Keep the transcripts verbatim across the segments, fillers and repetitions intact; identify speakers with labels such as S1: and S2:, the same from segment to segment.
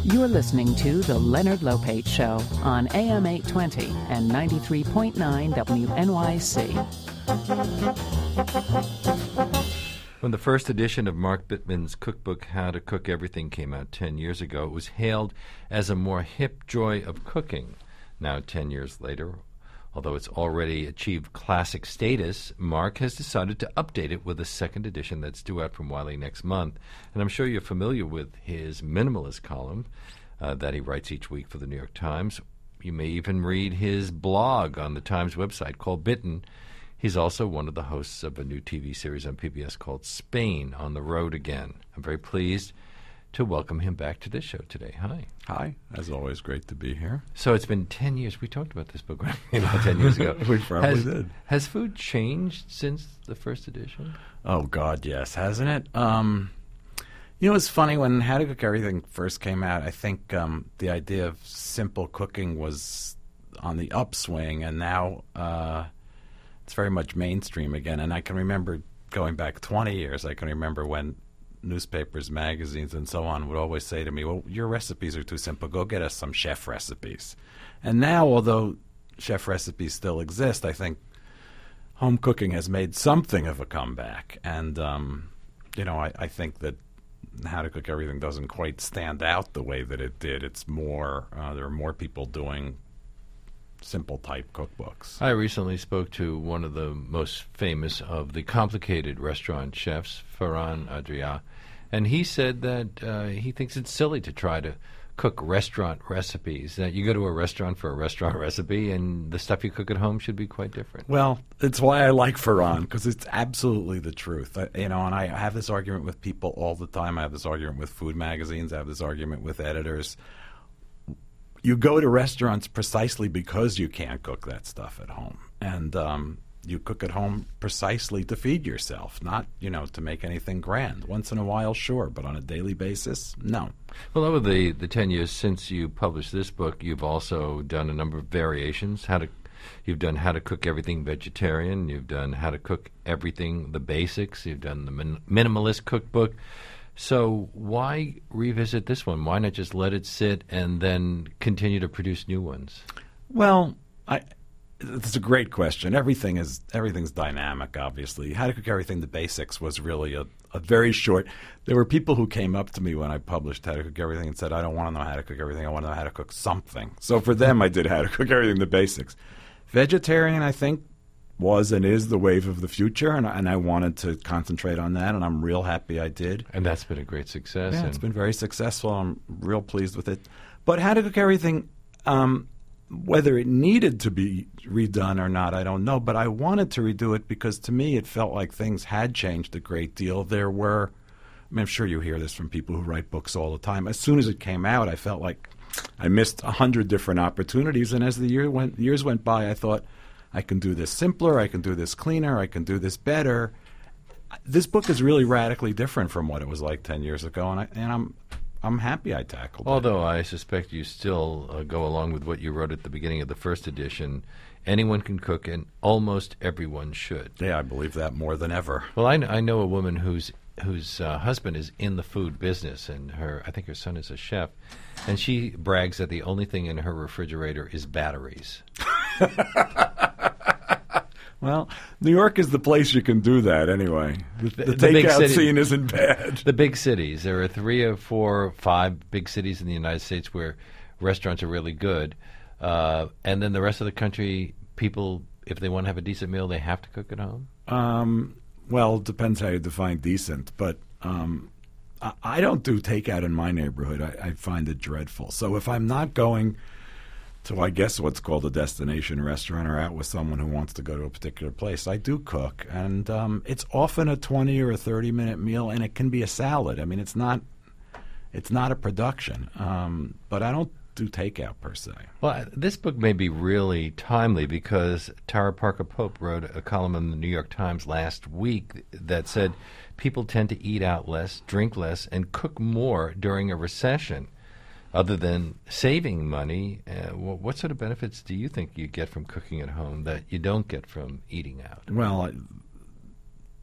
S1: You're listening to The Leonard Lopate Show on A M eight twenty and ninety-three point nine W N Y C.
S2: When the first edition of Mark Bittman's cookbook, How to Cook Everything, came out ten years ago, it was hailed as a more hip joy of cooking. Now, ten years later, although it's already achieved classic status, Mark has decided to update it with a second edition that's due out from Wiley next month. And I'm sure you're familiar with his minimalist column uh, that he writes each week for the New York Times. You may even read his blog on the Times website called Bitten. He's also one of the hosts of a new T V series on P B S called Spain on the Road Again. I'm very pleased to welcome him back to this show today. Hi.
S3: Hi. As always, great to be here.
S2: So it's been ten years. We talked about this book when it came out ten years ago.
S3: We probably
S2: has,
S3: did.
S2: Has food changed since the first edition?
S3: Oh, God, yes, hasn't it? Um, you know, it's funny, when How to Cook Everything first came out, I think um, the idea of simple cooking was on the upswing, and now uh, it's very much mainstream again. And I can remember going back twenty years, I can remember when newspapers, magazines, and so on would always say to me, well, your recipes are too simple. Go get us some chef recipes. And now, although chef recipes still exist, I think home cooking has made something of a comeback. And, um, you know, I, I think that How to Cook Everything doesn't quite stand out the way that it did. It's more, uh, there are more people doing simple type cookbooks.
S2: I recently spoke to one of the most famous of the complicated restaurant chefs, Ferran Adrià, and he said that uh, he thinks it's silly to try to cook restaurant recipes, that you go to a restaurant for a restaurant recipe and the stuff you cook at home should be quite different.
S3: Well, it's why I like Ferran, because it's absolutely the truth. I, you know, and I have this argument with people all the time. I have this argument with food magazines. I have this argument with editors. You go to restaurants precisely because you can't cook that stuff at home. And um, you cook at home precisely to feed yourself, not, you know, to make anything grand. Once in a while, sure, but on a daily basis, no.
S2: Well, over the, the ten years since you published this book, you've also done a number of variations. How to, you've done How to Cook Everything Vegetarian. You've done How to Cook Everything the Basics. You've done the min- Minimalist Cookbook. So why revisit this one? Why not just let it sit and then continue to produce new ones?
S3: Well, I, it's a great question. Everything is everything's dynamic, obviously. How to Cook Everything, the Basics was really a, a very short. There were people who came up to me when I published How to Cook Everything and said, I don't want to know how to cook everything. I want to know how to cook something. So for them, I did How to Cook Everything, the Basics. Vegetarian, I think, was and is the wave of the future, and, and I wanted to concentrate on that, and I'm real happy I did.
S2: And that's been a great success.
S3: Yeah, it's been very successful. I'm real pleased with it. But How to Cook Everything, um, whether it needed to be redone or not, I don't know, but I wanted to redo it because to me it felt like things had changed a great deal. There were, I mean, I'm sure you hear this from people who write books all the time. As soon as it came out, I felt like I missed a hundred different opportunities, and as the year went, years went by, I thought, I can do this simpler, I can do this cleaner, I can do this better. This book is really radically different from what it was like ten years ago, and, I, and I'm I'm happy I tackled
S2: Although
S3: it.
S2: Although I suspect you still uh, go along with what you wrote at the beginning of the first edition. Anyone can cook, and almost everyone should.
S3: Yeah, I believe that more than ever.
S2: Well, I, I know a woman whose whose uh, husband is in the food business, and her I think her son is a chef, and she brags that the only thing in her refrigerator is batteries.
S3: Well, New York is the place you can do that anyway. The, the, the takeout city, scene isn't bad.
S2: The big cities. There are three or four or five big cities in the United States where restaurants are really good. Uh, and then the rest of the country, people, if they want to have a decent meal, they have to cook at home?
S3: Um, well, it depends how you define decent. But um, I, I don't do takeout in my neighborhood. I, I find it dreadful. So if I'm not going to, I guess, what's called a destination restaurant or out with someone who wants to go to a particular place, I do cook. And um, it's often a twenty or a thirty-minute meal, and it can be a salad. I mean, it's not it's not a production. Um, but I don't do takeout per se.
S2: Well, this book may be really timely because Tara Parker Pope wrote a column in the New York Times last week that said people tend to eat out less, drink less, and cook more during a recession. Other than saving money, uh, what sort of benefits do you think you get from cooking at home that you don't get from eating out?
S3: Well,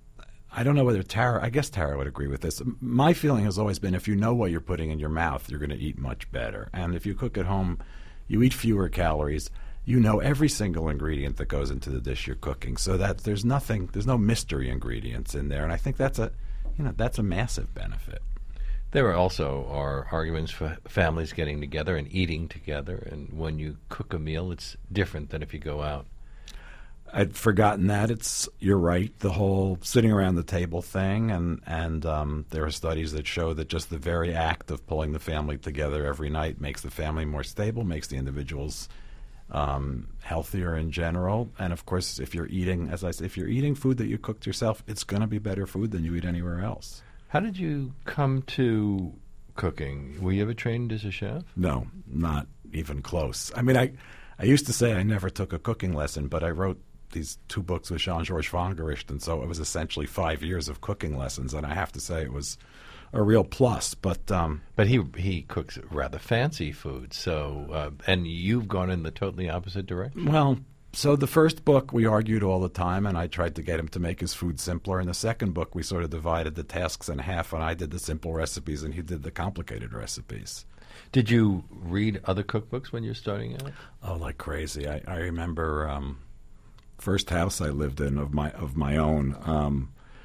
S3: I don't know whether Tara, I guess Tara would agree with this. My feeling has always been if you know what you're putting in your mouth, you're going to eat much better. And if you cook at home, you eat fewer calories. You know every single ingredient that goes into the dish you're cooking, so that there's nothing, there's no mystery ingredients in there. And I think that's a, you know, that's a massive benefit.
S2: There are also are arguments for families getting together and eating together, and when you cook a meal, it's different than if you go out.
S3: I'd forgotten that. It's you're right. The whole sitting around the table thing, and and um, there are studies that show that just the very act of pulling the family together every night makes the family more stable, makes the individuals um, healthier in general. And of course, if you're eating, as I say, if you're eating food that you cooked yourself, it's going to be better food than you eat anywhere else.
S2: How did you come to cooking? Were you ever trained as a chef?
S3: No, not even close. I mean, I I used to say I never took a cooking lesson, but I wrote these two books with Jean-Georges Vongericht, and so it was essentially five years of cooking lessons, and I have to say it was a real plus. But um,
S2: but he he cooks rather fancy food, so uh, and you've gone in the totally opposite direction.
S3: Well, so the first book we argued all the time, and I tried to get him to make his food simpler. In the second book, we sort of divided the tasks in half, and I did the simple recipes, and he did the complicated recipes.
S2: Did you read other cookbooks when you were starting out?
S3: Oh, like crazy! I, I remember. Um, First house I lived in of my of my own, um,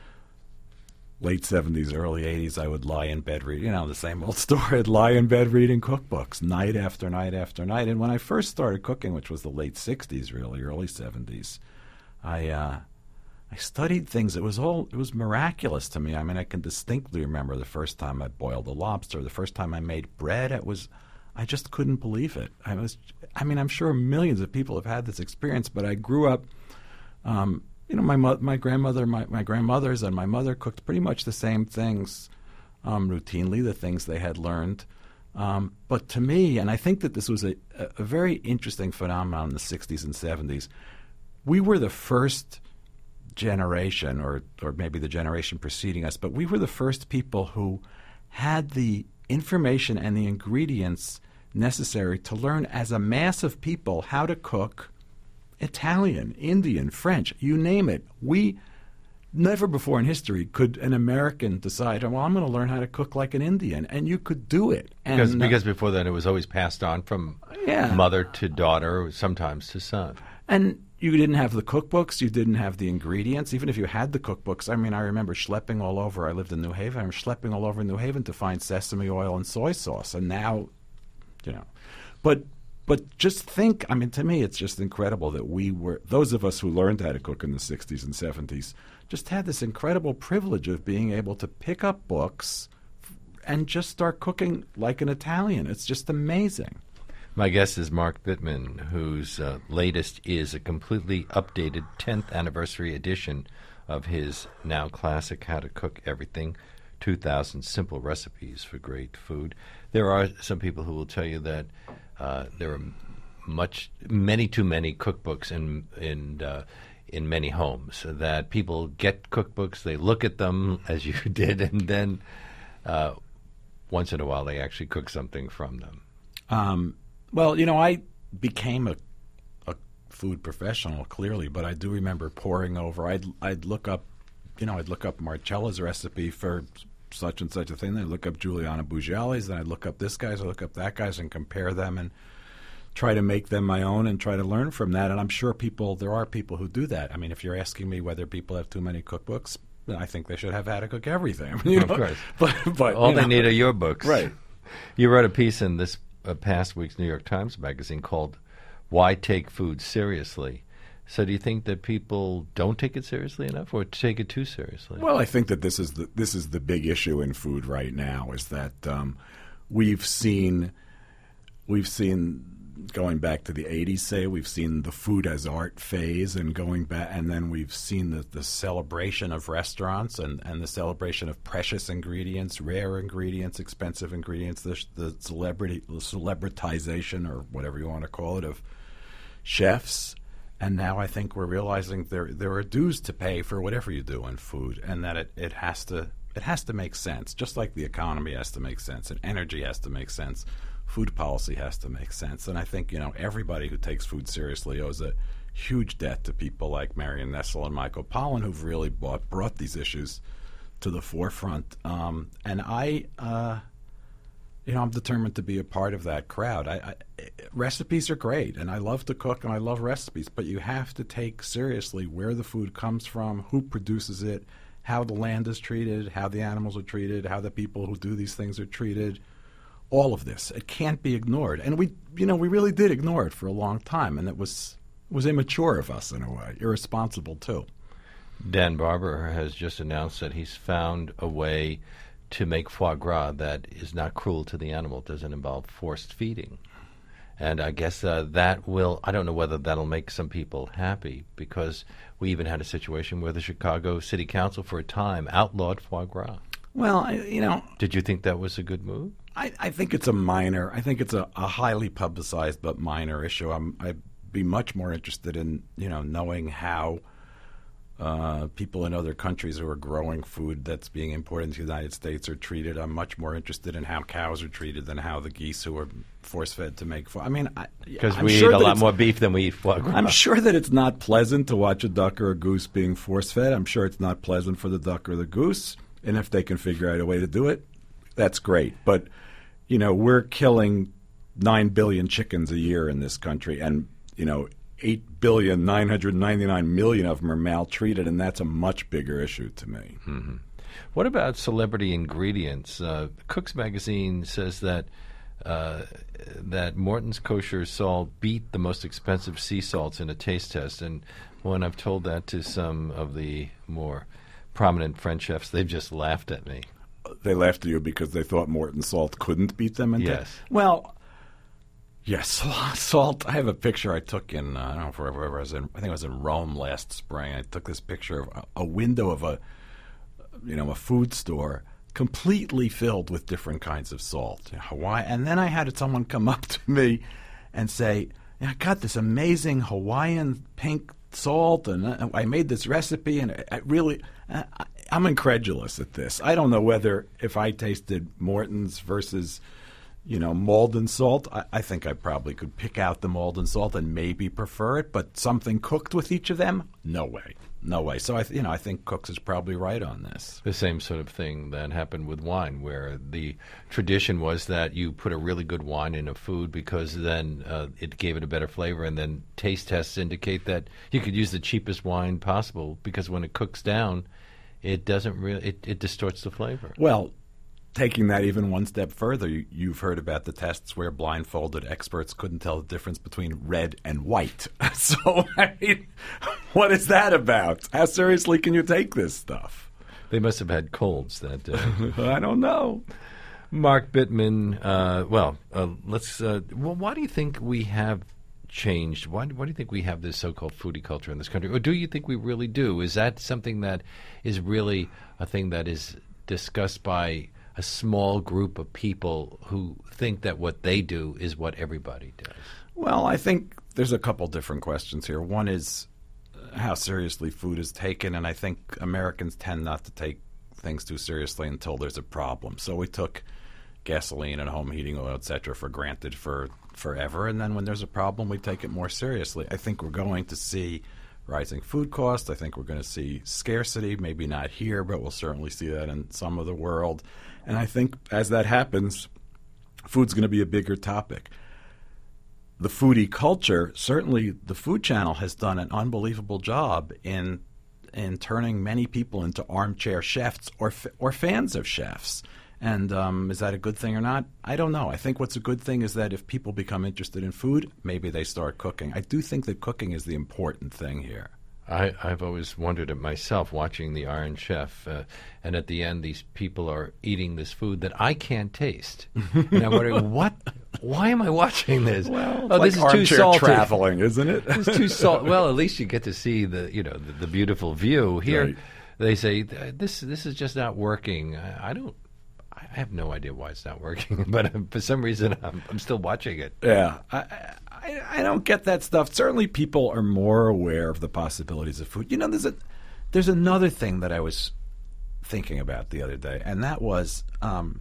S3: late seventies, early eighties. I would lie in bed reading, you know, the same old story. I'd lie in bed reading cookbooks night after night after night. And when I first started cooking, which was the late sixties, really early seventies, I uh, I studied things. It was all it was miraculous to me. I mean, I can distinctly remember the first time I boiled a lobster, the first time I made bread. It was. I just couldn't believe it. I was, I mean, I'm sure millions of people have had this experience, but I grew up, um, you know, my mo- my grandmother, my, my grandmothers and my mother cooked pretty much the same things um, routinely, the things they had learned. Um, but to me, and I think that this was a, a very interesting phenomenon in the sixties and seventies, we were the first generation, or or maybe the generation preceding us, but we were the first people who had the information and the ingredients necessary to learn as a mass of people how to cook Italian, Indian, French, you name it. We never before in history could an American decide, well, I'm going to learn how to cook like an Indian, and you could do it. And,
S2: because,
S3: uh,
S2: because before that it was always passed on from
S3: yeah.
S2: mother to daughter, sometimes to son.
S3: And you didn't have the cookbooks, you didn't have the ingredients. Even if you had the cookbooks, I mean, I remember schlepping all over. I lived in New Haven. I remember schlepping all over New Haven to find sesame oil and soy sauce. And now, you know, but but just think, I mean, to me, it's just incredible that we were, those of us who learned how to cook in the sixties and seventies, just had this incredible privilege of being able to pick up books and just start cooking like an Italian. It's just amazing.
S2: My guest is Mark Bittman, whose uh, latest is a completely updated tenth anniversary edition of his now classic How to Cook Everything, two thousand Simple Recipes for Great Food. There are some people who will tell you that uh, there are much, many too many cookbooks in in uh, in many homes, that people get cookbooks, they look at them, as you did, and then uh, once in a while they actually cook something from them.
S3: Um Well, you know, I became a, a food professional, clearly, but I do remember poring over. I'd I'd look up, you know, I'd look up Marcella's recipe for such and such a thing. Then I'd look up Giuliano Bugiali's. Then I'd look up this guy's, I'd look up that guy's, and compare them and try to make them my own and try to learn from that. And I'm sure people, there are people who do that. I mean, if you're asking me whether people have too many cookbooks, I think they should have How to Cook Everything. You know?
S2: Of course.
S3: But, but,
S2: All
S3: you
S2: they
S3: know.
S2: need are your books.
S3: Right.
S2: You wrote a piece in this uh, past week's New York Times magazine called Why Take Food Seriously? So do you think that people don't take it seriously enough, or take it too seriously?
S3: Well, I think that this is the this is the big issue in food right now, is that um, we've seen we've seen going back to the eighties, say, we've seen the food as art phase, and going back, and then we've seen the, the celebration of restaurants and, and the celebration of precious ingredients, rare ingredients, expensive ingredients, the, the celebrity the celebritization, or whatever you want to call it, of chefs. And now I think we're realizing there there are dues to pay for whatever you do in food, and that it, it has to it has to make sense, just like the economy has to make sense and energy has to make sense. Food policy has to make sense. And I think, you know, everybody who takes food seriously owes a huge debt to people like Marion Nestle and Michael Pollan, who've really brought, brought these issues to the forefront. Um, and I, uh, you know, I'm determined to be a part of that crowd. I, I, recipes are great, and I love to cook, and I love recipes, but you have to take seriously where the food comes from, who produces it, how the land is treated, how the animals are treated, how the people who do these things are treated. All of this. It can't be ignored. And we, you know, we really did ignore it for a long time, and it was was immature of us in a way, irresponsible too.
S2: Dan Barber has just announced that he's found a way to make foie gras that is not cruel to the animal, doesn't involve forced feeding. And I guess uh, that will, I don't know whether that'll make some people happy, because we even had a situation where the Chicago City Council for a time outlawed foie gras.
S3: Well, I, you know.
S2: Did you think that was a good move?
S3: I, I think it's a minor, I think it's a, a highly publicized but minor issue. I'm, I'd be much more interested in, you know, knowing how Uh, people in other countries who are growing food that's being imported into the United States are treated. I'm much more interested in how cows are treated than how the geese who are force-fed to make foie. I mean,
S2: because we sure eat a lot more beef than we eat foie gras.
S3: I'm sure that it's not pleasant to watch a duck or a goose being force-fed. I'm sure it's not pleasant for the duck or the goose. And if they can figure out a way to do it, that's great. But, you know, we're killing nine billion chickens a year in this country, and, you know, eight billion nine hundred ninety-nine million of them are maltreated, and that's a much bigger issue to me.
S2: Mm-hmm. What about celebrity ingredients? Uh, Cook's Magazine says that uh, that Morton's kosher salt beat the most expensive sea salts in a taste test, and when I've told that to some of the more prominent French chefs, they've just laughed at me.
S3: They laughed at you because they thought Morton's salt couldn't beat them in
S2: yes.
S3: taste? Well, yes, salt. I have a picture I took in, uh, I don't know, wherever I was in, I think I was in Rome last spring. I took this picture of a, a window of a, you know, a food store completely filled with different kinds of salt. You know, Hawaii. And then I had someone come up to me and say, I got this amazing Hawaiian pink salt, and uh, I made this recipe, and I really, uh, I'm incredulous at this. I don't know whether if I tasted Morton's versus, you know, Malden salt, I, I think I probably could pick out the Malden salt and maybe prefer it, but something cooked with each of them, no way. No way. So, I, th- you know, I think Cooks is probably right on this.
S2: The same sort of thing that happened with wine, where the tradition was that you put a really good wine in a food because then uh, it gave it a better flavor, and then taste tests indicate that you could use the cheapest wine possible because when it cooks down, it doesn't really, it, it distorts the flavor.
S3: Well, taking that even one step further, you, you've heard about the tests where blindfolded experts couldn't tell the difference between red and white. So, I mean, what is that about? How seriously can you take this stuff?
S2: They must have had colds that day.
S3: I don't know.
S2: Mark Bittman, uh, well, uh, let's. Uh, well, why do you think we have changed? Why, why do you think we have this so-called foodie culture in this country? Or do you think we really do? Is that something that is really a thing that is discussed by a small group of people who think that what they do is what everybody does?
S3: Well, I think there's a couple different questions here. One is how seriously food is taken, and I think Americans tend not to take things too seriously until there's a problem. So we took gasoline and home heating oil, et cetera, for granted for forever, and then when there's a problem, we take it more seriously. I think we're going to see rising food costs. I think we're going to see scarcity, maybe not here, but we'll certainly see that in some of the world. And I think as that happens, food's going to be a bigger topic. The foodie culture, certainly the Food Channel has done an unbelievable job in in turning many people into armchair chefs or or fans of chefs. And um, is that a good thing or not? I don't know. I think what's a good thing is that if people become interested in food, maybe they start cooking. I do think that cooking is the important thing here.
S2: I, I've always wondered it myself, watching the Iron Chef, uh, and at the end, these people are eating this food that I can't taste, and I'm wondering, what? Why am I watching this?
S3: Well,
S2: oh,
S3: like
S2: this is too salty.
S3: Traveling, isn't it?
S2: It's too salt. Well, at least you get to see the, you know, the, the beautiful view. Here,
S3: right.
S2: They say this this is just not working. I, I don't. I have no idea why it's not working, but for some reason, I'm, I'm still watching it.
S3: Yeah. I, I, I don't get that stuff. Certainly people are more aware of the possibilities of food. You know, there's a there's another thing that I was thinking about the other day, and that was um,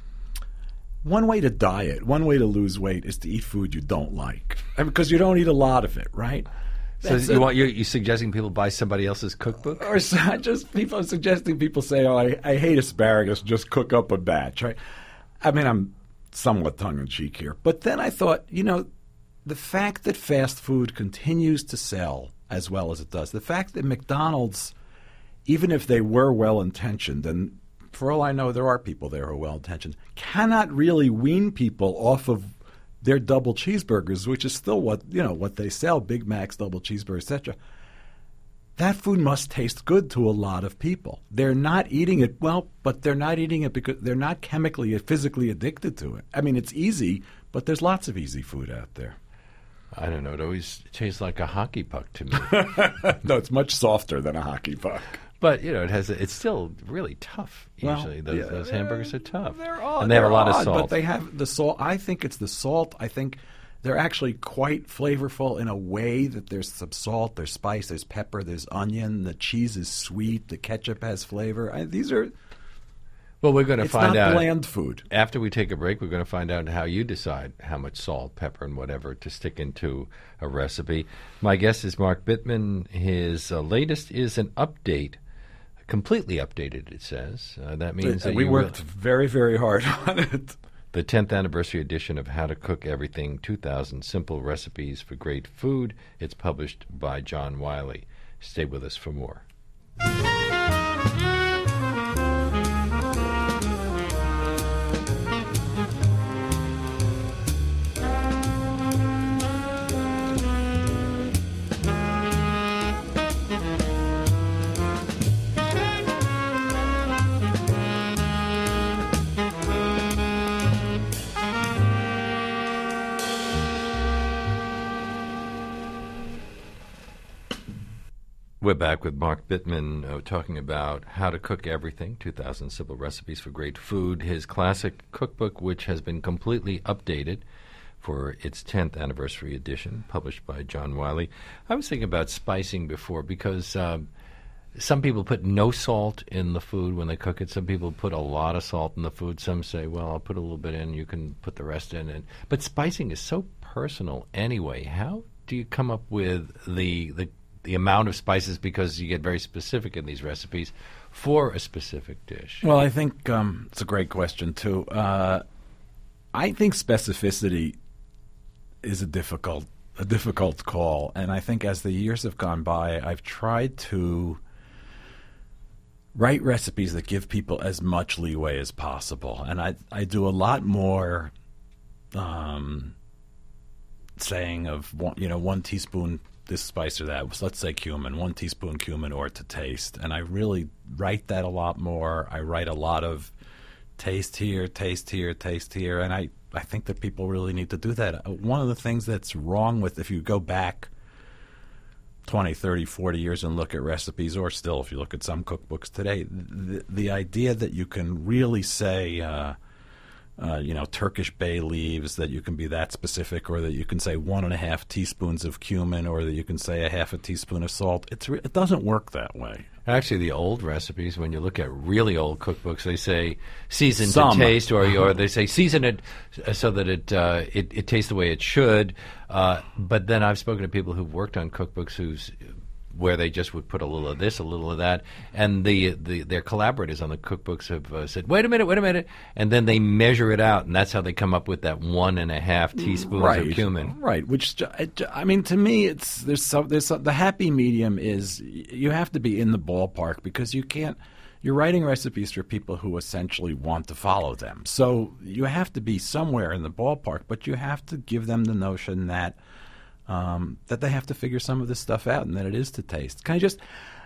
S3: one way to diet, one way to lose weight is to eat food you don't like, and because you don't eat a lot of it, right?
S2: So you want, you're, you're suggesting people buy somebody else's cookbook?
S3: Or so, just people are suggesting people say, oh, I, I hate asparagus, just cook up a batch. Right? I mean, I'm somewhat tongue-in-cheek here. But then I thought, you know, the fact that fast food continues to sell as well as it does, the fact that McDonald's, even if they were well-intentioned, and for all I know there are people there who are well-intentioned, cannot really wean people off of their double cheeseburgers, which is still what, you know, what they sell, Big Macs, double cheeseburgers, et cetera. That food must taste good to a lot of people. They're not eating it, well, but they're not eating it because they're not chemically or physically addicted to it. I mean, it's easy, but there's lots of easy food out there.
S2: I don't know. It always tastes like a hockey puck to me.
S3: No, it's much softer than a hockey puck.
S2: But, you know, it has. A, it's still really tough, usually.
S3: Well,
S2: those,
S3: yeah,
S2: those hamburgers are tough.
S3: They're odd.
S2: And they have a lot
S3: odd,
S2: of salt.
S3: But they have the salt. I think it's the salt. I think they're actually quite flavorful in a way that there's some salt, there's spice, there's pepper, there's onion. The cheese is sweet. The ketchup has flavor. I, these are...
S2: Well, we're going to
S3: it's
S2: find
S3: not
S2: out.
S3: bland food.
S2: After we take a break, we're going to find out how you decide how much salt, pepper, and whatever to stick into a recipe. My guest is Mark Bittman. His uh, latest is an update, completely updated, it says. Uh, that means
S3: But
S2: that
S3: we
S2: you
S3: worked
S2: will,
S3: very, very hard on it.
S2: the tenth anniversary edition of How to Cook Everything, two thousand Simple Recipes for Great Food. It's published by John Wiley. Stay with us for more. We're back with Mark Bittman uh, talking about How to Cook Everything, two thousand Simple Recipes for Great Food, his classic cookbook, which has been completely updated for its tenth anniversary edition, published by John Wiley. I was thinking about spicing before because um, some people put no salt in the food when they cook it. Some people put a lot of salt in the food. Some say, well, I'll put a little bit in, you can put the rest in. And, but spicing is so personal anyway. How do you come up with the the the amount of spices, because you get very specific in these recipes, for a specific dish?
S3: Well, I think um, it's a great question, too. Uh, I think specificity is a difficult a difficult call, and I think as the years have gone by, I've tried to write recipes that give people as much leeway as possible, and I, I do a lot more um, saying of one, you know, one teaspoon this spice or that. So let's say cumin, one teaspoon cumin or to taste. And I really write that a lot more. I write a lot of taste here, taste here, taste here. And I, I think that people really need to do that. One of the things that's wrong with, if you go back twenty, thirty, forty years and look at recipes, or still if you look at some cookbooks today, the, the idea that you can really say, uh, Uh, you know, Turkish bay leaves, that you can be that specific, or that you can say one and a half teaspoons of cumin, or that you can say a half a teaspoon of salt. It's re- it doesn't work that way.
S2: Actually, the old recipes, when you look at really old cookbooks, they say season
S3: Some.
S2: to taste, or or they say season it so that it uh, it, it tastes the way it should. Uh, but then I've spoken to people who've worked on cookbooks who's where they just would put a little of this, a little of that, and the, the their collaborators on the cookbooks have uh, said, "Wait a minute, wait a minute," and then they measure it out, and that's how they come up with that one and a half teaspoons
S3: right.
S2: of cumin.
S3: Right. Which I mean, to me, it's there's some, there's some, the happy medium is you have to be in the ballpark, because you can't. You're writing recipes for people who essentially want to follow them, so you have to be somewhere in the ballpark, but you have to give them the notion that. Um, that they have to figure some of this stuff out, and that it is to taste. Can I just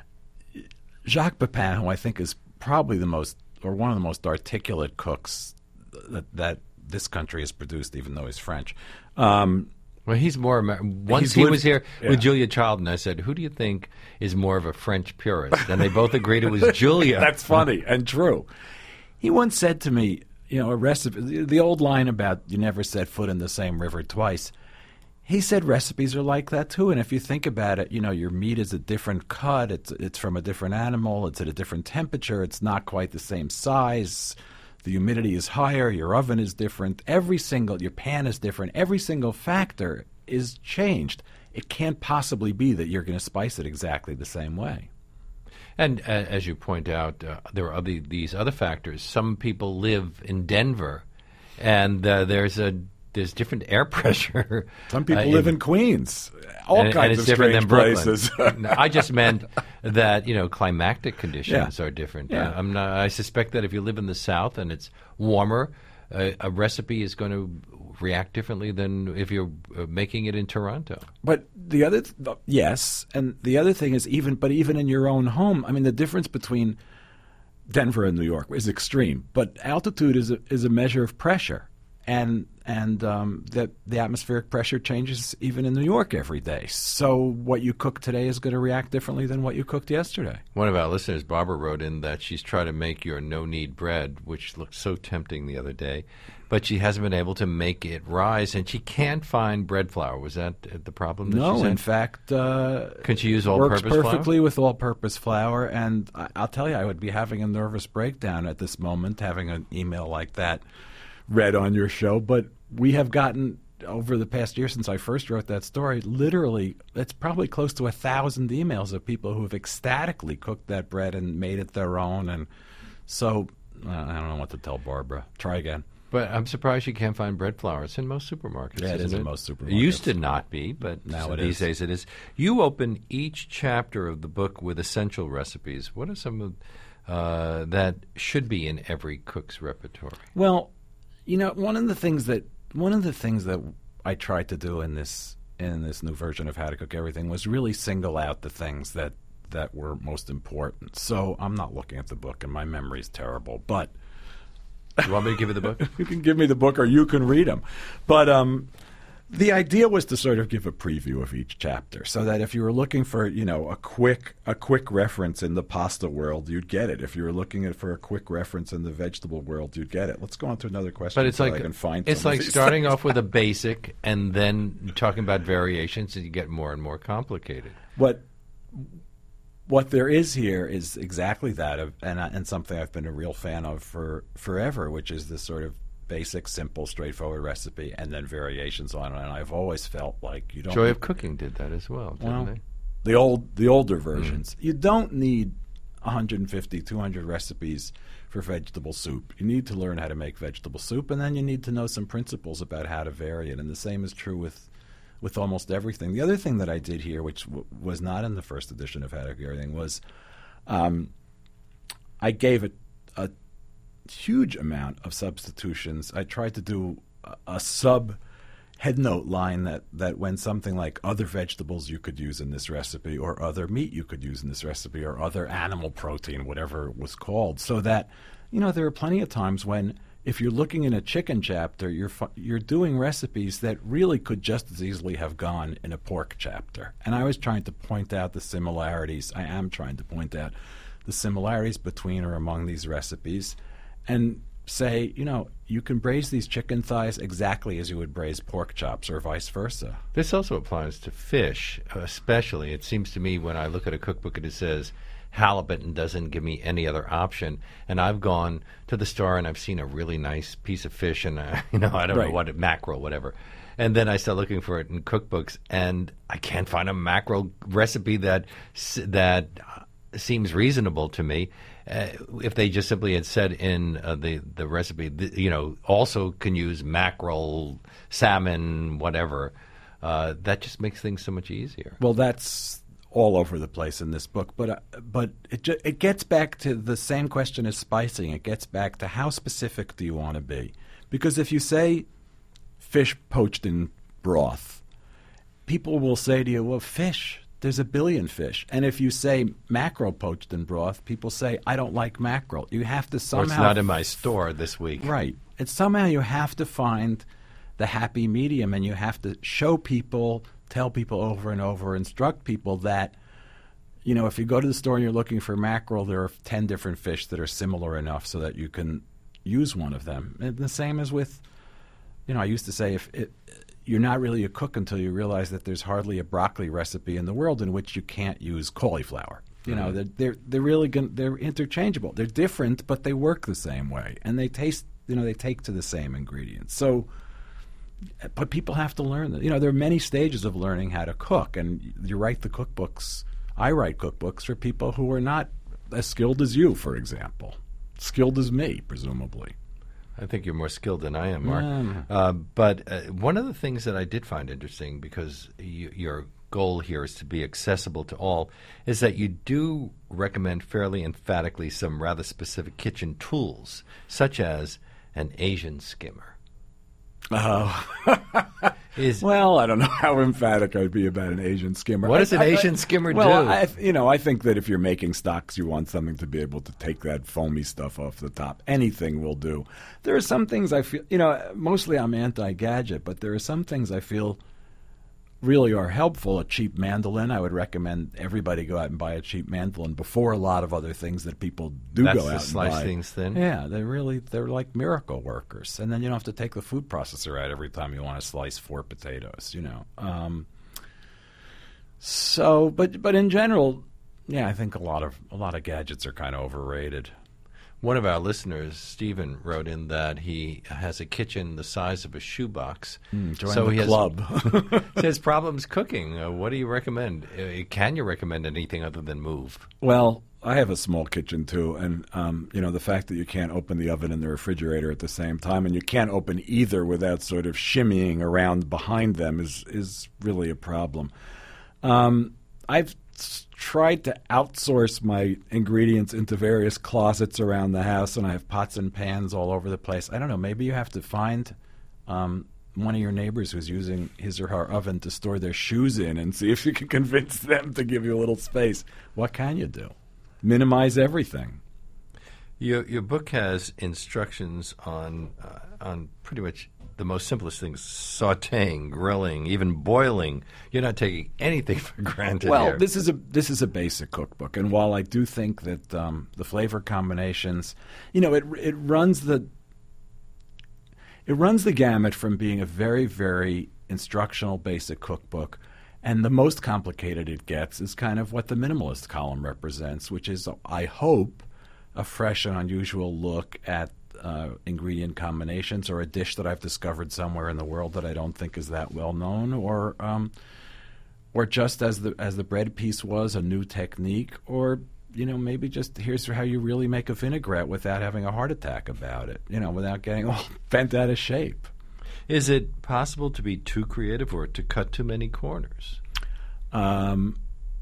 S3: – Jacques Pepin, who I think is probably the most – or one of the most articulate cooks that, that this country has produced, even though he's French. Um,
S2: well, he's more Amer- – once
S3: he's
S2: he
S3: lived,
S2: was here
S3: yeah.
S2: with Julia Child, and I said, who do you think is more of a French purist? And they both agreed it was Julia.
S3: That's funny and true. He once said to me, you know, a recipe – the, the old line about you never set foot in the same river twice – he said recipes are like that too, and if you think about it, you know, your meat is a different cut, it's it's from a different animal, it's at a different temperature, it's not quite the same size, the humidity is higher, your oven is different, every single, your pan is different, every single factor is changed. It can't possibly be that you're going to spice it exactly the same way.
S2: And uh, as you point out, uh, there are other, these other factors. Some people live in Denver, and uh, there's a there's different air pressure.
S3: Some people
S2: uh,
S3: live
S2: in,
S3: in Queens, all
S2: and,
S3: kinds
S2: and it's
S3: of
S2: different
S3: strange
S2: than Brooklyn.
S3: places.
S2: No, I just meant that you know climactic conditions
S3: Yeah.
S2: are different.
S3: Yeah.
S2: Uh, I'm not, I suspect that if you live in the South and it's warmer, uh, a recipe is going to react differently than if you're uh, making it in Toronto.
S3: But the other, th- yes, and the other thing is even, but even in your own home, I mean, the difference between Denver and New York is extreme. But altitude is a, is a measure of pressure, and and um, that the atmospheric pressure changes even in New York every day. So what you cook today is going to react differently than what you cooked yesterday.
S2: One of our listeners, Barbara, wrote in that she's tried to make your no-knead bread, which looked so tempting the other day, but she hasn't been able to make it rise, and she can't find bread flour. Was that uh, the problem that she
S3: No,
S2: said?
S3: in fact, uh,
S2: Can she use
S3: works
S2: all-purpose flour?
S3: perfectly with all-purpose flour. And I, I'll tell you, I would be having a nervous breakdown at this moment, having an email like that read on your show. But we have gotten, over the past year since I first wrote that story, literally, it's probably close to a thousand emails of people who have ecstatically cooked that bread and made it their own. And so uh, I don't know what to tell Barbara. Try again.
S2: But I'm surprised you can't find bread flour. It's in most supermarkets.
S3: Yeah, it
S2: isn't
S3: is in
S2: it?
S3: most
S2: It
S3: supermarkets.
S2: used to not be, but
S3: Now it
S2: these
S3: is.
S2: days it is. You open each chapter of the book with essential recipes. What are some of uh, that should be in every cook's repertoire?
S3: Well, you know, one of the things that one of the things that I tried to do in this in this new version of How to Cook Everything was really single out the things that that were most important. So I'm not looking at the book, and my memory's terrible, but
S2: You want me to give you the book?
S3: you can give me the book or you can read them. But um, the idea was to sort of give a preview of each chapter, so that if you were looking for, you know, a quick a quick reference in the pasta world, you'd get it. If you were looking at for a quick reference in the vegetable world, you'd get it. Let's go on to another question.
S2: But it's
S3: so
S2: like
S3: I can find
S2: it's
S3: some of
S2: like
S3: these
S2: starting
S3: things.
S2: off with a basic and then talking about variations, and you get more and more complicated.
S3: What what there is here is exactly that, of, and I- and something I've been a real fan of for forever, which is this sort of basic, simple, straightforward recipe, and then variations on it. And I've always felt like you don't.
S2: Joy of Cooking did that as well, didn't
S3: Well,
S2: they?
S3: the old the older versions. You don't need one hundred fifty, two hundred recipes for vegetable soup. You need to learn how to make vegetable soup, and then you need to know some principles about how to vary it. And the same is true with with almost everything. The other thing that I did here, which w- was not in the first edition of How to Cook Everything, was um, I gave it a huge amount of substitutions. I tried to do a, a sub headnote line that, that went something like other vegetables you could use in this recipe, or other meat you could use in this recipe, or other animal protein, whatever it was called, so that, you know, there are plenty of times when if you're looking in a chicken chapter, you're fu- you're doing recipes that really could just as easily have gone in a pork chapter. And I was trying to point out the similarities. I am trying to point out the similarities between or among these recipes, and say, you know, you can braise these chicken thighs exactly as you would braise pork chops, or vice versa.
S2: This also applies to fish, especially. It seems to me when I look at a cookbook and it says halibut and doesn't give me any other option, and I've gone to the store and I've seen a really nice piece of fish, and uh, you know, I don't
S3: Right.
S2: know what, mackerel, whatever. And then I start looking for it in cookbooks, and I can't find a mackerel recipe that s- that seems reasonable to me. Uh, if they just simply had said in uh, the the recipe, th- you know, also can use mackerel, salmon, whatever, uh, that just makes things so much easier.
S3: Well, that's all over the place in this book, but uh, but it ju- it gets back to the same question as spicing. It gets back to how specific do you want to be? Because if you say fish poached in broth, people will say to you, well, fish, there's a billion fish. And if you say mackerel poached in broth, people say, I don't like mackerel. You have to
S2: Or
S3: somehow...
S2: it's not in my store this week.
S3: Right. It's somehow you have to find the happy medium, and you have to show people, tell people over and over, instruct people that, you know, if you go to the store and you're looking for mackerel, there are ten different fish that are similar enough so that you can use one of them. And the same as with, you know, I used to say, if it, you're not really a cook until you realize that there's hardly a broccoli recipe in the world in which you can't use cauliflower. You know, they're they're, they're really gonna, they're interchangeable. They're different, but they work the same way, and they taste. You know, they take to the same ingredients. So but people have to learn that. You know, there are many stages of learning how to cook, and you write the cookbooks. I write cookbooks for people who are not as skilled as you, for example. Skilled as me, presumably.
S2: I think you're more skilled than I am, Mark.
S3: Mm.
S2: Uh, but uh, one of the things that I did find interesting, because you, your goal here is to be accessible to all, is that you do recommend fairly emphatically some rather specific kitchen tools, such as an Asian skimmer.
S3: Oh.
S2: Is
S3: Well, I don't know how emphatic I'd be about an Asian skimmer.
S2: What does
S3: I-
S2: an
S3: I-
S2: Asian
S3: I-
S2: skimmer
S3: well,
S2: do?
S3: I, you know, I think that if you're making stocks, you want something to be able to take that foamy stuff off the top. Anything will do. There are some things I feel, you know, mostly I'm anti-gadget, but there are some things I feel really are helpful. A cheap mandolin, I would recommend everybody go out and buy a cheap mandolin before a lot of other things that people do
S2: That's
S3: go
S2: to
S3: out and
S2: slice
S3: buy.
S2: things thin?
S3: Yeah, they're really, they're like miracle workers. And then you don't have to take the food processor out every time you want to slice four potatoes, you know. Um, so, but but in general, yeah, I think a lot of a lot of gadgets are kind of overrated.
S2: One of our listeners, Stephen, wrote in that he has a kitchen the size of a shoebox.
S3: Mm, join
S2: so
S3: the
S2: he has,
S3: club.
S2: he has problems cooking. Uh, what do you recommend? Uh, can you recommend anything other than move?
S3: Well, I have a small kitchen too, and um, you know, the fact that you can't open the oven and the refrigerator at the same time, and you can't open either without sort of shimmying around behind them, is is really a problem. Um, I've s- tried to outsource my ingredients into various closets around the house, and I have pots and pans all over the place. I don't know. Maybe you have to find um, one of your neighbors who's using his or her oven to store their shoes in, and see if you can convince them to give you a little space. What can you do? Minimize everything.
S2: Your your book has instructions on uh, on pretty much the most simplest things: sautéing, grilling, even boiling. You're not taking anything for granted
S3: Well,
S2: here.
S3: this is a this is a basic cookbook, and while I do think that um, the flavor combinations, you know, it it runs the it runs the gamut from being a very very instructional basic cookbook, and the most complicated it gets is kind of what the minimalist column represents, which is, I hope, a fresh and unusual look at uh, ingredient combinations, or a dish that I've discovered somewhere in the world that I don't think is that well known, or um, or just as the as the bread piece was, a new technique, or you know, maybe just here's how you really make a vinaigrette without having a heart attack about it, you know, without getting all bent out of shape.
S2: Is it possible to be too creative or to cut too many corners?
S3: Um,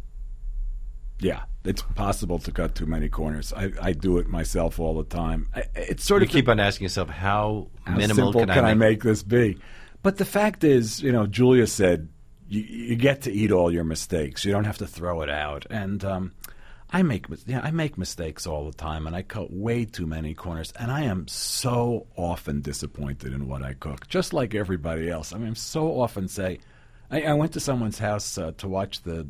S3: yeah, it's possible to cut too many corners. I, I do it myself all the time. I, it's sort
S2: You
S3: of
S2: keep on asking yourself, how,
S3: how
S2: minimal
S3: simple
S2: can,
S3: can
S2: I
S3: I
S2: make?
S3: make this be? But the fact is, you know, Julia said, you, you get to eat all your mistakes. You don't have to throw it out. And um, I make mis- yeah, I make mistakes all the time, and I cut way too many corners. And I am so often disappointed in what I cook, just like everybody else. I mean, I'm so often say, I, I went to someone's house uh, to watch the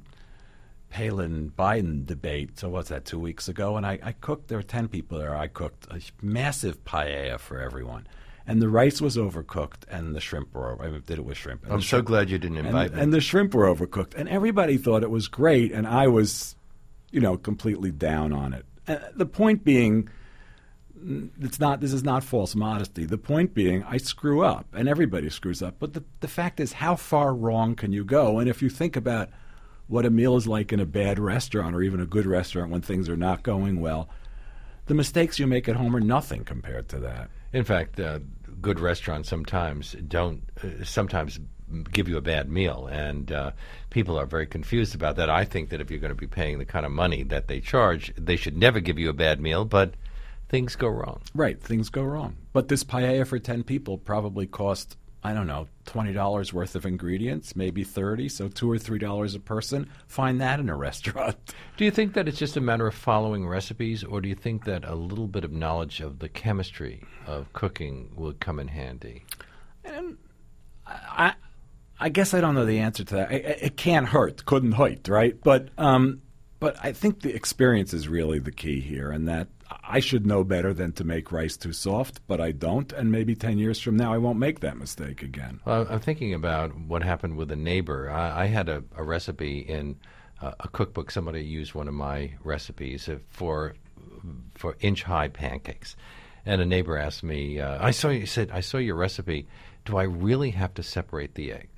S3: Palin-Biden debate, so what's that, two weeks ago? And I, I cooked, there were ten people there, I cooked a massive paella for everyone. And the rice was overcooked, and the shrimp were over. I did it with shrimp. And
S2: I'm
S3: the
S2: so
S3: shrimp-
S2: glad you didn't invite
S3: and,
S2: me.
S3: and the shrimp were overcooked. And everybody thought it was great, and I was, you know, completely down on it. Uh, the point being, it's not. This is not false modesty. The point being, I screw up, and everybody screws up. But the, the fact is, how far wrong can you go? And if you think about what a meal is like in a bad restaurant or even a good restaurant when things are not going well, the mistakes you make at home are nothing compared to that.
S2: In fact, uh, good restaurants sometimes don't, uh, sometimes give you a bad meal, and uh, people are very confused about that. I think that if you're going to be paying the kind of money that they charge, they should never give you a bad meal, but things go wrong.
S3: Right, things go wrong. But this paella for ten people probably cost, I don't know, twenty dollars worth of ingredients, maybe thirty, so two or three dollars a person. Find that in a restaurant.
S2: Do you think that it's just a matter of following recipes, or do you think that a little bit of knowledge of the chemistry of cooking will come in handy?
S3: And I, I guess I don't know the answer to that. It, it can't hurt, couldn't hurt, right? But, um, but I think the experience is really the key here, and that I should know better than to make rice too soft, but I don't, and maybe ten years from now I won't make that mistake again.
S2: Well, I'm thinking about what happened with a neighbor. I, I had a, a recipe in uh, a cookbook. Somebody used one of my recipes uh, for for inch-high pancakes, and a neighbor asked me, uh, "I saw you said I saw your recipe, do I really have to separate the egg?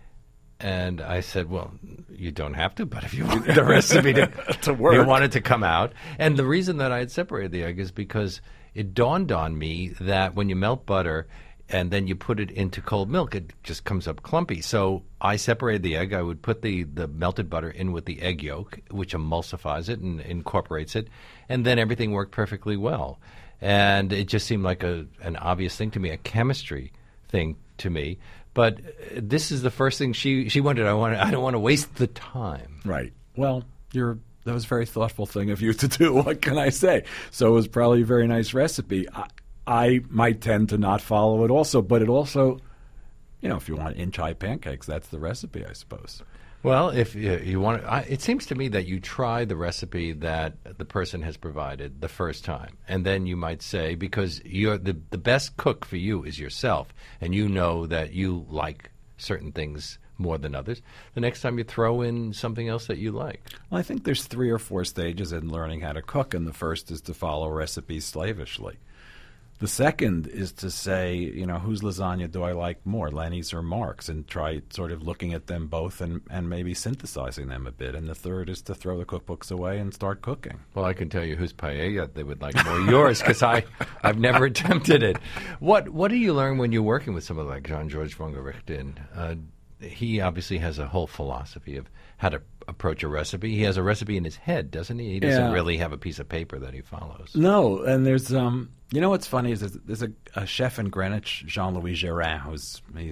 S2: And I said, well, you don't have to, but if you want the recipe to,
S3: to work,
S2: you want it to come out. And the reason that I had separated the egg is because it dawned on me that when you melt butter and then you put it into cold milk, it just comes up clumpy. So I separated the egg. I would put the, the melted butter in with the egg yolk, which emulsifies it and incorporates it, and then everything worked perfectly well. And it just seemed like a an obvious thing to me, a chemistry thing to me. But this is the first thing she she wanted. I want. I don't want to waste the time.
S3: Right. Well, you're that was a very thoughtful thing of you to do. What can I say? So it was probably a very nice recipe. I, I might tend to not follow it also, but it also, you know, if you want inch-high pancakes, that's the recipe, I suppose.
S2: Well, if you, you want to, I, it seems to me that you try the recipe that the person has provided the first time, and then you might say, because you're the the best cook for you is yourself, and you know that you like certain things more than others. The next time you throw in something else that you like.
S3: Well, I think there's three or four stages in learning how to cook, and the first is to follow recipes slavishly. The second is to say, you know, whose lasagna do I like more, Lenny's or Mark's, and try sort of looking at them both and, and maybe synthesizing them a bit. And the third is to throw the cookbooks away and start cooking.
S2: Well, I can tell you whose paella they would like more, yours, because I I've never attempted it. What what do you learn when you're working with someone like Jean-Georges Vongerichten? Uh, he obviously has a whole philosophy of how to approach a recipe. He has a recipe in his head, doesn't he? He doesn't
S3: Yeah.
S2: really have a piece of paper that he follows.
S3: No, and there's um, you know what's funny is there's, there's a, a chef in Greenwich, Jean-Louis Gérin, who's he,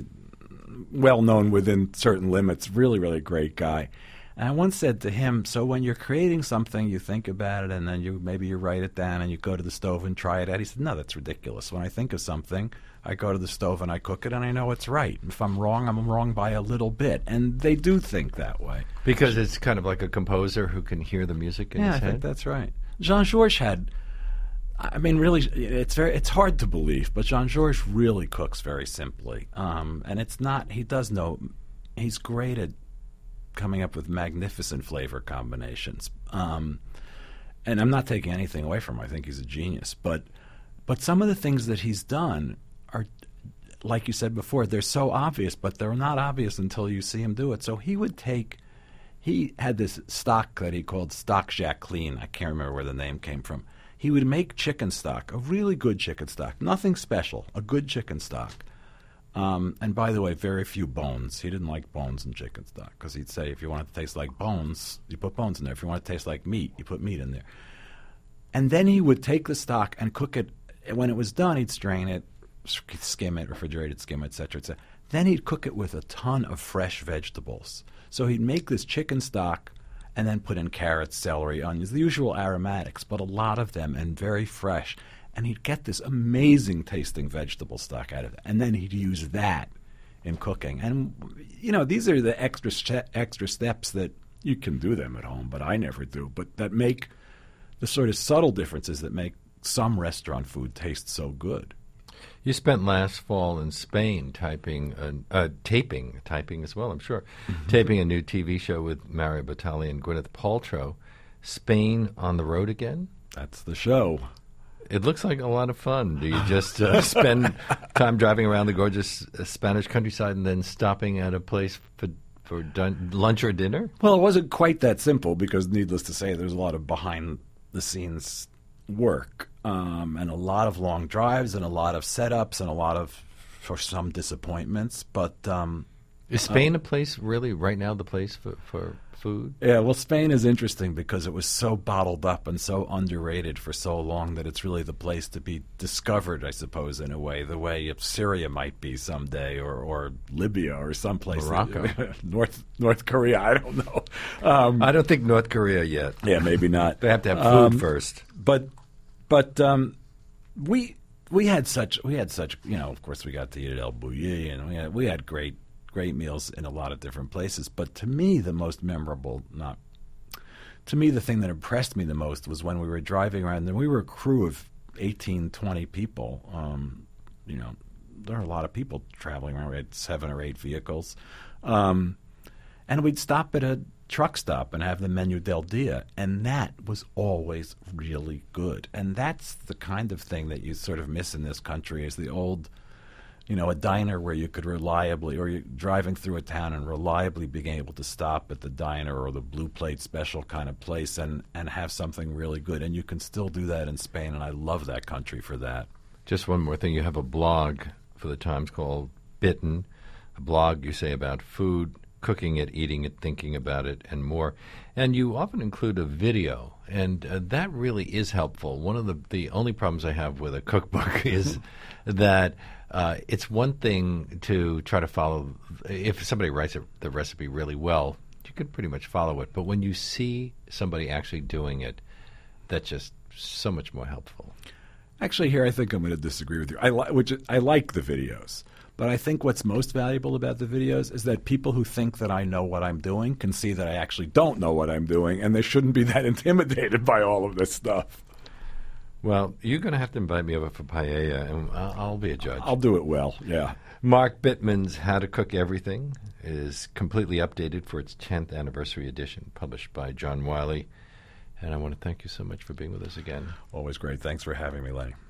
S3: well known within certain limits, really, really great guy. And I once said to him, so when you're creating something, you think about it, and then you maybe you write it down, and you go to the stove and try it out. He said, no, that's ridiculous. When I think of something, I go to the stove and I cook it, and I know it's right. If I'm wrong, I'm wrong by a little bit. And they do think that way.
S2: Because it's kind of like a composer who can hear the music in
S3: Yeah,
S2: his
S3: I
S2: head.
S3: think that's right. Jean-Georges had, I mean, really, it's very, it's hard to believe, but Jean-Georges really cooks very simply. Um, and it's not, he does know, he's great at coming up with magnificent flavor combinations. Um, and I'm not taking anything away from him. I think he's a genius. But, but some of the things that he's done are, like you said before, they're so obvious, but they're not obvious until you see him do it. So he would take, he had this stock that he called Stock Jacqueline. I can't remember where the name came from. He would make chicken stock, a really good chicken stock, nothing special, a good chicken stock. Um, and by the way, very few bones. He didn't like bones in chicken stock because he'd say if you want it to taste like bones, you put bones in there. If you want it to taste like meat, you put meat in there. And then he would take the stock and cook it. When it was done, he'd strain it, skim it, refrigerated skim it, et cetera, et cetera. Then he'd cook it with a ton of fresh vegetables. So he'd make this chicken stock and then put in carrots, celery, onions, the usual aromatics, but a lot of them and very fresh. And he'd get this amazing tasting vegetable stock out of it. And then he'd use that in cooking. And, you know, these are the extra st- extra steps that you can do them at home, but I never do, but that make the sort of subtle differences that make some restaurant food taste so good.
S2: You spent last fall in Spain typing, a, uh, taping, typing as well, I'm sure, mm-hmm. taping a new T V show with Mario Batali and Gwyneth Paltrow. Spain on the road again?
S3: That's the show.
S2: It looks like a lot of fun. Do you just uh, spend time driving around the gorgeous uh, Spanish countryside and then stopping at a place for for dun- lunch or dinner?
S3: Well, it wasn't quite that simple because, needless to say, there's a lot of behind-the-scenes work um, and a lot of long drives and a lot of setups and a lot of, for some, disappointments. But um,
S2: is Spain uh, a place really right now? The place for for food?
S3: Yeah, well, Spain is interesting because it was so bottled up and so underrated for so long that it's really the place to be discovered, I suppose, in a way, the way if Syria might be someday, or, or Libya or someplace.
S2: Morocco.
S3: That, North North Korea, I don't know. Um,
S2: I don't think North Korea yet.
S3: Yeah, maybe not.
S2: They have to have food
S3: um,
S2: first.
S3: But but um, we we had such we had such you know, of course we got to eat at El Bulli, and we had we had great great meals in a lot of different places. But to me, the most memorable, not to me, the thing that impressed me the most was when we were driving around, and we were a crew of eighteen, twenty people. Um, you know, there are a lot of people traveling around. We had seven or eight vehicles. Um, and we'd stop at a truck stop and have the Menu del Dia, and that was always really good. And that's the kind of thing that you sort of miss in this country, is the old you know, a diner where you could reliably, or you're driving through a town and reliably being able to stop at the diner or the blue plate special kind of place and, and have something really good. And you can still do that in Spain, and I love that country for that.
S2: Just one more thing. You have a blog for the Times called Bitten, a blog you say about food, cooking it, eating it, thinking about it, and more. And you often include a video, and uh, that really is helpful. One of the, the only problems I have with a cookbook is that uh, it's one thing to try to follow. If somebody writes a, the recipe really well, you can pretty much follow it. But when you see somebody actually doing it, that's just so much more helpful.
S4: Actually, here I think I'm going to disagree with you. I li- which I like the videos. But I think what's most valuable about the videos is that people who think that I know what I'm doing can see that I actually don't know what I'm doing, and they shouldn't be that intimidated by all of this stuff.
S2: Well, you're going to have to invite me over for paella, and I'll, I'll be a judge.
S4: I'll do it well, yeah.
S2: Mark Bittman's How to Cook Everything is completely updated for its tenth anniversary edition, published by John Wiley. And I want to thank you so much for being with us again.
S4: Always great. Thanks for having me, Lenny.